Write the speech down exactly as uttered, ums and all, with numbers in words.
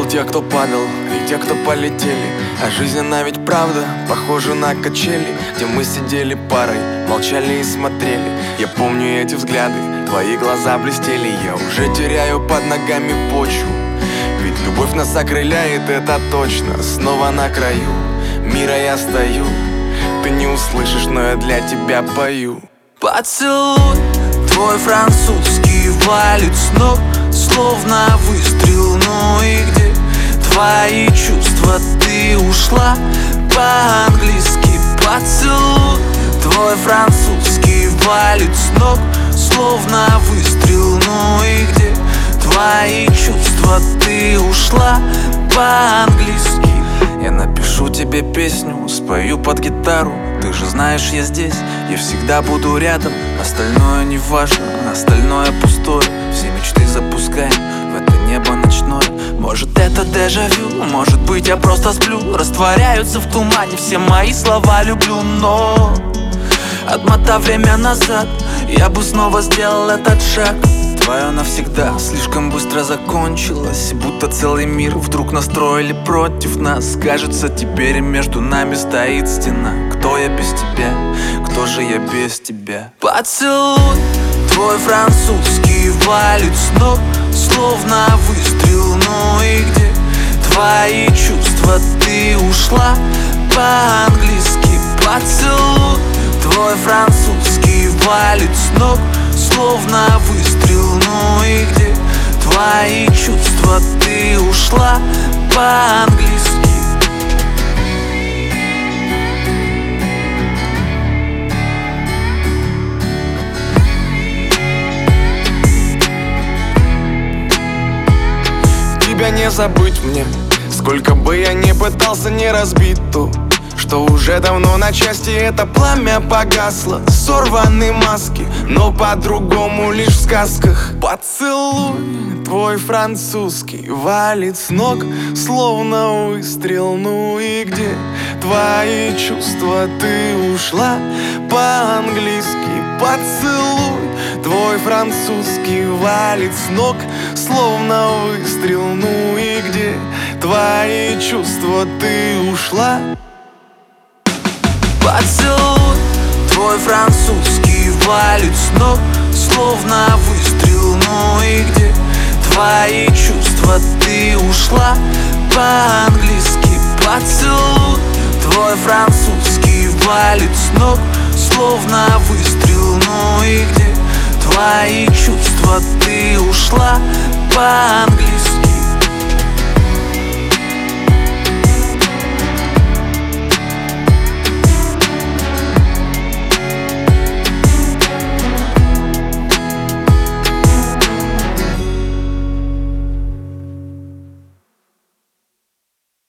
Видел тех, кто падал, и тех, кто полетели. А жизнь, она ведь правда похожа на качели, где мы сидели парой, молчали и смотрели. Я помню эти взгляды, твои глаза блестели. Я уже теряю под ногами почву, ведь любовь нас окрыляет, это точно. Снова на краю мира я стою. Ты не услышишь, но я для тебя пою. Поцелуй твой французский валит с ног, словно выстрел. Ну и где твои чувства? Ты ушла по-английски. Поцелуй твой французский валит с ног, словно выстрел. Ну и где твои чувства? Ты ушла по-английски. Я напишу тебе песню, спою под гитару. Ты же знаешь, я здесь, я всегда буду рядом. Остальное не важно, остальное пустое. Все мечты запускаем в это небо ночное. Может, это дежавю, может быть, я просто сплю. Растворяются в тумане все мои слова люблю. Но отмотав время назад, я бы снова сделал этот шаг. Твое навсегда слишком быстро закончилось, будто целый мир вдруг настроили против нас. Кажется, теперь между нами стоит стена. Кто я без тебя? Кто же я без тебя? Поцелуй твой французский валит с ног, словно выстрел. Ну и где твои чувства? Ты ушла по-английски. Поцелуй твой французский валит с ног, словно выстрел. Ну и где твои чувства? Ты ушла по-английски. Тебя не забыть мне, сколько бы я ни пытался не разбить то, что уже давно на части это пламя погасло. Сорваны маски, но по-другому лишь в сказках. Поцелуй твой французский валит с ног, словно выстрел. Ну и где твои чувства? Ты ушла по-английски. Поцелуй твой французский валит с ног, словно выстрел. Ну и где твои чувства? Ты ушла. Поцелуй твой французский валит с ног, словно выстрел. Ну и где твои чувства? Ты ушла по-английски. Поцелуй твой французский валит с ног, словно выстрел. Ну и где твои чувства? Ты ушла по-английски.